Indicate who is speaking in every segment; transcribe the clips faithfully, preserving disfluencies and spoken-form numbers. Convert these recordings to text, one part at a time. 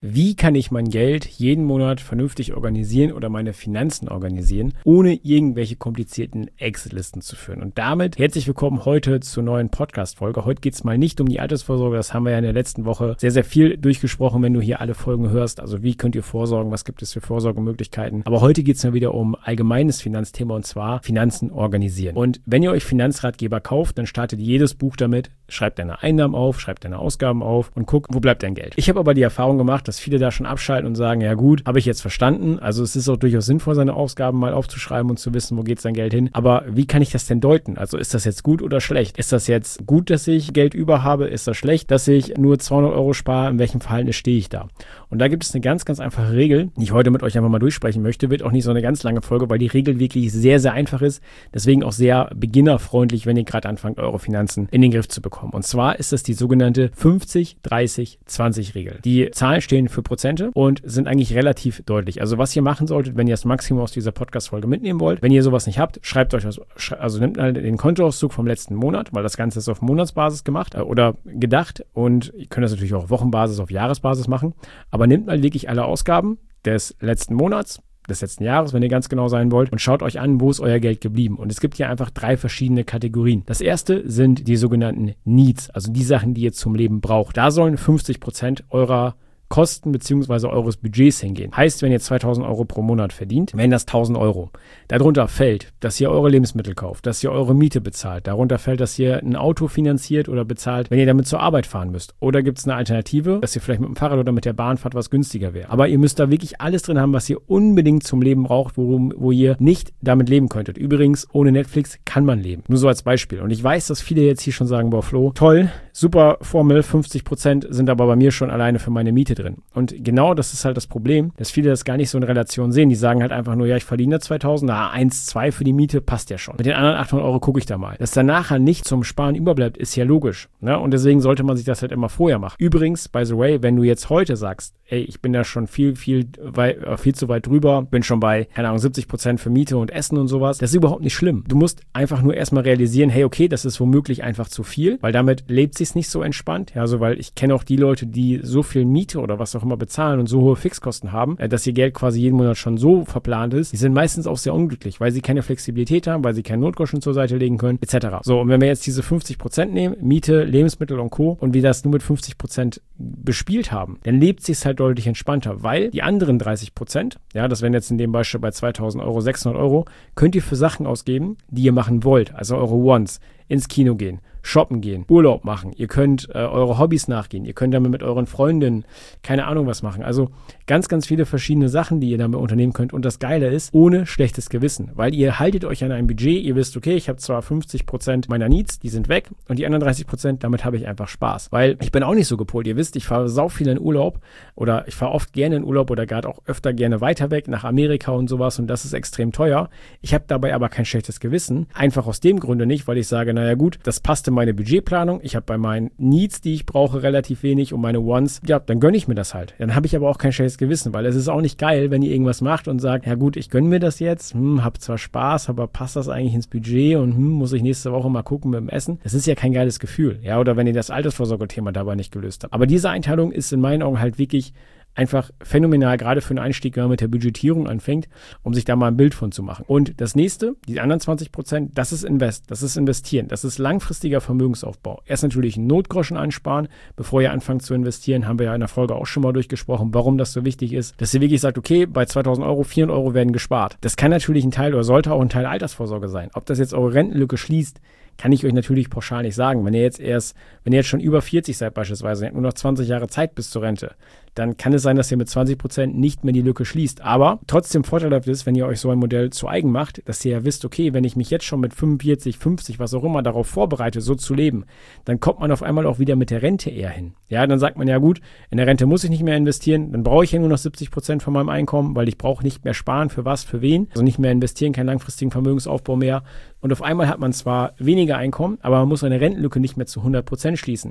Speaker 1: Wie kann ich mein Geld jeden Monat vernünftig organisieren oder meine Finanzen organisieren, ohne irgendwelche komplizierten Excel-Listen zu führen? Und damit herzlich willkommen heute zur neuen Podcast-Folge. Heute geht es mal nicht um die Altersvorsorge, das haben wir ja in der letzten Woche sehr, sehr viel durchgesprochen, wenn du hier alle Folgen hörst. Also wie könnt ihr vorsorgen, was gibt es für Vorsorgemöglichkeiten? Aber heute geht es mal wieder um allgemeines Finanzthema und zwar Finanzen organisieren. Und wenn ihr euch Finanzratgeber kauft, dann startet jedes Buch damit, schreibt deine Einnahmen auf, schreibt deine Ausgaben auf und guckt, wo bleibt dein Geld. Ich habe aber die Erfahrung gemacht, dass viele da schon abschalten und sagen, ja gut, habe ich jetzt verstanden. Also es ist auch durchaus sinnvoll, seine Ausgaben mal aufzuschreiben und zu wissen, wo geht sein Geld hin. Aber wie kann ich das denn deuten? Also ist das jetzt gut oder schlecht? Ist das jetzt gut, dass ich Geld über habe? Ist das schlecht, dass ich nur zweihundert Euro spare? In welchem Verhältnis stehe ich da? Und da gibt es eine ganz, ganz einfache Regel, die ich heute mit euch einfach mal durchsprechen möchte. Wird auch nicht so eine ganz lange Folge, weil die Regel wirklich sehr, sehr einfach ist. Deswegen auch sehr beginnerfreundlich, wenn ihr gerade anfangt, eure Finanzen in den Griff zu bekommen. Und zwar ist das die sogenannte fünfzig dreißig zwanzig Regel. Die Zahlen stehen für Prozente und sind eigentlich relativ deutlich. Also was ihr machen solltet, wenn ihr das Maximum aus dieser Podcast-Folge mitnehmen wollt, wenn ihr sowas nicht habt, schreibt euch das, also nehmt halt den Kontoauszug vom letzten Monat, weil das Ganze ist auf Monatsbasis gemacht äh, oder gedacht und ihr könnt das natürlich auch auf Wochenbasis, auf Jahresbasis machen, aber nehmt mal wirklich alle Ausgaben des letzten Monats, des letzten Jahres, wenn ihr ganz genau sein wollt, und schaut euch an, wo ist euer Geld geblieben. Und es gibt hier einfach drei verschiedene Kategorien. Das erste sind die sogenannten Needs, also die Sachen, die ihr zum Leben braucht. Da sollen fünfzig Prozent eurer Kosten bzw. eures Budgets hingehen. Heißt, wenn ihr zweitausend Euro pro Monat verdient, wären das tausend Euro. Darunter fällt, dass ihr eure Lebensmittel kauft, dass ihr eure Miete bezahlt. Darunter fällt, dass ihr ein Auto finanziert oder bezahlt, wenn ihr damit zur Arbeit fahren müsst. Oder gibt es eine Alternative, dass ihr vielleicht mit dem Fahrrad oder mit der Bahn fahrt, was günstiger wäre. Aber ihr müsst da wirklich alles drin haben, was ihr unbedingt zum Leben braucht, worum, wo ihr nicht damit leben könntet. Übrigens, ohne Netflix kann man leben. Nur so als Beispiel. Und ich weiß, dass viele jetzt hier schon sagen, boah Flo, toll, super Formel, fünfzig Prozent sind aber bei mir schon alleine für meine Miete drin. Und genau das ist halt das Problem, dass viele das gar nicht so in Relation sehen. Die sagen halt einfach nur, ja, ich verdiene zweitausend, na, eins, zwei für die Miete passt ja schon. Mit den anderen achthundert Euro gucke ich da mal. Dass dann nachher nicht zum Sparen überbleibt, ist ja logisch. Ne? Und deswegen sollte man sich das halt immer vorher machen. Übrigens, by the way, wenn du jetzt heute sagst, ey, ich bin da schon viel, viel, wei- viel zu weit drüber, bin schon bei, keine Ahnung, siebzig Prozent für Miete und Essen und sowas, das ist überhaupt nicht schlimm. Du musst einfach nur erstmal realisieren, hey, okay, das ist womöglich einfach zu viel, weil damit lebt sich's nicht so entspannt. Ja, also weil ich kenne auch die Leute, die so viel Miete oder was auch immer bezahlen und so hohe Fixkosten haben, dass ihr Geld quasi jeden Monat schon so verplant ist, die sind meistens auch sehr unglücklich, weil sie keine Flexibilität haben, weil sie keinen Notgroschen zur Seite legen können, et cetera. So, und wenn wir jetzt diese fünfzig Prozent nehmen, Miete, Lebensmittel und Co. und wir das nur mit fünfzig Prozent bespielt haben, dann lebt sich's halt deutlich entspannter, weil die anderen dreißig Prozent, ja, das wären jetzt in dem Beispiel bei zweitausend Euro, sechshundert Euro, könnt ihr für Sachen ausgeben, die ihr machen wollt, also eure Wants, ins Kino gehen, shoppen gehen, Urlaub machen, ihr könnt äh, eure Hobbys nachgehen, ihr könnt damit mit euren Freundinnen keine Ahnung was machen. Also ganz, ganz viele verschiedene Sachen, die ihr damit unternehmen könnt. Und das Geile ist, ohne schlechtes Gewissen, weil ihr haltet euch an ein Budget, ihr wisst, okay, ich habe zwar fünfzig Prozent meiner Needs, die sind weg und die anderen dreißig Prozent, damit habe ich einfach Spaß. Weil ich bin auch nicht so gepolt. Ihr wisst, ich fahre sau viel in Urlaub oder ich fahre oft gerne in Urlaub oder gerade auch öfter gerne weiter weg nach Amerika und sowas und das ist extrem teuer. Ich habe dabei aber kein schlechtes Gewissen. Einfach aus dem Grunde nicht, weil ich sage, naja gut, das passt in meine Budgetplanung. Ich habe bei meinen Needs, die ich brauche, relativ wenig und meine Wants, ja, dann gönne ich mir das halt. Dann habe ich aber auch kein schlechtes Gewissen, weil es ist auch nicht geil, wenn ihr irgendwas macht und sagt, ja gut, ich gönne mir das jetzt, hm, hab zwar Spaß, aber passt das eigentlich ins Budget und hm, muss ich nächste Woche mal gucken mit dem Essen. Das ist ja kein geiles Gefühl, ja, oder wenn ihr das Altersvorsorge-Thema dabei nicht gelöst habt. Aber diese Einteilung ist in meinen Augen halt wirklich einfach phänomenal, gerade für einen Einstieg, wenn man mit der Budgetierung anfängt, um sich da mal ein Bild von zu machen. Und das nächste, die anderen zwanzig Prozent, das ist Invest, das ist Investieren, das ist langfristiger Vermögensaufbau. Erst natürlich einen Notgroschen ansparen, bevor ihr anfangt zu investieren, haben wir ja in der Folge auch schon mal durchgesprochen, warum das so wichtig ist, dass ihr wirklich sagt, okay, bei zweitausend Euro, vierhundert Euro werden gespart. Das kann natürlich ein Teil oder sollte auch ein Teil Altersvorsorge sein. Ob das jetzt eure Rentenlücke schließt, kann ich euch natürlich pauschal nicht sagen. Wenn ihr jetzt erst, wenn ihr jetzt schon über vierzig seid beispielsweise, ihr habt nur noch zwanzig Jahre Zeit bis zur Rente, dann kann es sein, dass ihr mit zwanzig Prozent nicht mehr die Lücke schließt. Aber trotzdem vorteilhaft ist, wenn ihr euch so ein Modell zu eigen macht, dass ihr ja wisst, okay, wenn ich mich jetzt schon mit fünfundvierzig, fünfzig, was auch immer darauf vorbereite, so zu leben, dann kommt man auf einmal auch wieder mit der Rente eher hin. Ja, dann sagt man ja gut, in der Rente muss ich nicht mehr investieren, dann brauche ich ja nur noch siebzig Prozent von meinem Einkommen, weil ich brauche nicht mehr sparen, für was, für wen, also nicht mehr investieren, keinen langfristigen Vermögensaufbau mehr. Und auf einmal hat man zwar weniger Einkommen, aber man muss eine Rentenlücke nicht mehr zu hundert Prozent schließen.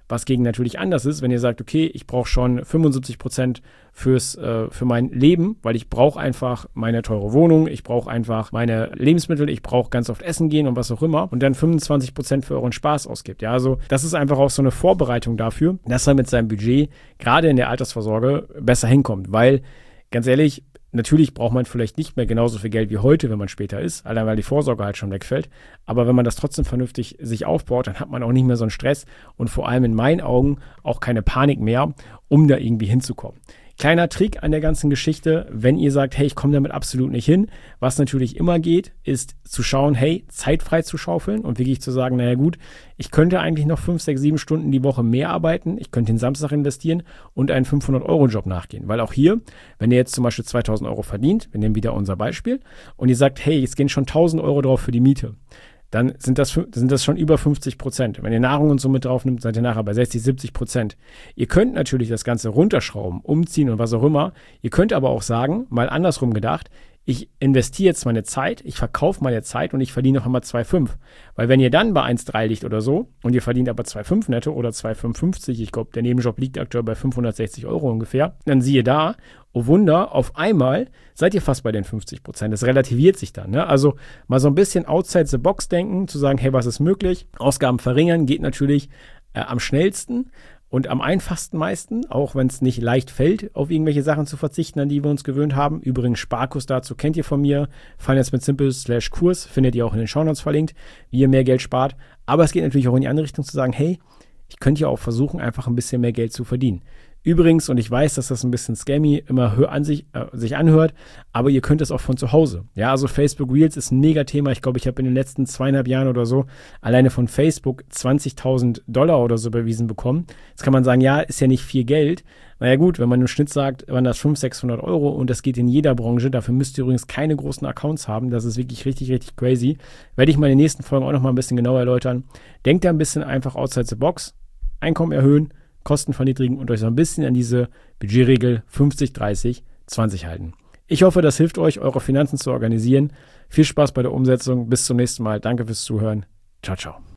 Speaker 1: Was gegen natürlich anders ist, wenn ihr sagt, okay, ich brauche schon fünfundsiebzig Prozent fürs, äh, für mein Leben, weil ich brauche einfach meine teure Wohnung, ich brauche einfach meine Lebensmittel, ich brauche ganz oft essen gehen und was auch immer und dann fünfundzwanzig Prozent für euren Spaß ausgibt. Ja, also das ist einfach auch so eine Vorbereitung dafür, dass er mit seinem Budget gerade in der Altersvorsorge besser hinkommt, weil ganz ehrlich, natürlich braucht man vielleicht nicht mehr genauso viel Geld wie heute, wenn man später ist, allein weil die Vorsorge halt schon wegfällt. Aber wenn man das trotzdem vernünftig sich aufbaut, dann hat man auch nicht mehr so einen Stress und vor allem in meinen Augen auch keine Panik mehr, um da irgendwie hinzukommen. Kleiner Trick an der ganzen Geschichte, wenn ihr sagt, hey, ich komme damit absolut nicht hin, was natürlich immer geht, ist zu schauen, hey, zeitfrei zu schaufeln und wirklich zu sagen, naja gut, ich könnte eigentlich noch fünf, sechs, sieben Stunden die Woche mehr arbeiten, ich könnte den Samstag investieren und einen fünfhundert-Euro-Job nachgehen. Weil auch hier, wenn ihr jetzt zum Beispiel zweitausend Euro verdient, wir nehmen wieder unser Beispiel, und ihr sagt, hey, jetzt gehen schon tausend Euro drauf für die Miete, dann sind das, sind das schon über fünfzig Prozent. Wenn ihr Nahrung und so mit drauf nimmt, seid ihr nachher bei sechzig, siebzig Prozent. Ihr könnt natürlich das Ganze runterschrauben, umziehen und was auch immer. Ihr könnt aber auch sagen, mal andersrum gedacht, ich investiere jetzt meine Zeit, ich verkaufe meine Zeit und ich verdiene noch einmal zwei Komma fünf. Weil wenn ihr dann bei eins Komma drei liegt oder so und ihr verdient aber zwei Komma fünf netto oder zwei Komma fünfundfünfzig, ich glaube, der Nebenjob liegt aktuell bei fünfhundertsechzig Euro ungefähr, dann siehe da, oh Wunder, auf einmal seid ihr fast bei den fünfzig Prozent. Das relativiert sich dann. Ne? Also mal so ein bisschen outside the box denken, zu sagen, hey, was ist möglich? Ausgaben verringern geht natürlich äh, am schnellsten. Und am einfachsten meisten, auch wenn es nicht leicht fällt, auf irgendwelche Sachen zu verzichten, an die wir uns gewöhnt haben. Übrigens, Sparkurs dazu kennt ihr von mir. Finance mit Simple slash Kurs, findet ihr auch in den Shownotes verlinkt, wie ihr mehr Geld spart. Aber es geht natürlich auch in die andere Richtung zu sagen, hey, ich könnte ja auch versuchen, einfach ein bisschen mehr Geld zu verdienen. Übrigens, und ich weiß, dass das ein bisschen scammy immer hör an sich, äh, sich anhört, aber ihr könnt es auch von zu Hause. Ja, also Facebook Reels ist ein Mega-Thema. Ich glaube, ich habe in den letzten zweieinhalb Jahren oder so alleine von Facebook zwanzigtausend Dollar oder so überwiesen bekommen. Jetzt kann man sagen, ja, ist ja nicht viel Geld. Naja gut, wenn man im Schnitt sagt, waren das fünfhundert, sechshundert Euro und das geht in jeder Branche. Dafür müsst ihr übrigens keine großen Accounts haben. Das ist wirklich richtig, richtig crazy. Werde ich mal in den nächsten Folgen auch noch mal ein bisschen genauer erläutern. Denkt da ein bisschen einfach outside the box. Einkommen erhöhen, Kosten verniedrigen und euch so ein bisschen an diese Budgetregel fünfzig, dreißig, zwanzig halten. Ich hoffe, das hilft euch, eure Finanzen zu organisieren. Viel Spaß bei der Umsetzung. Bis zum nächsten Mal. Danke fürs Zuhören. Ciao, ciao.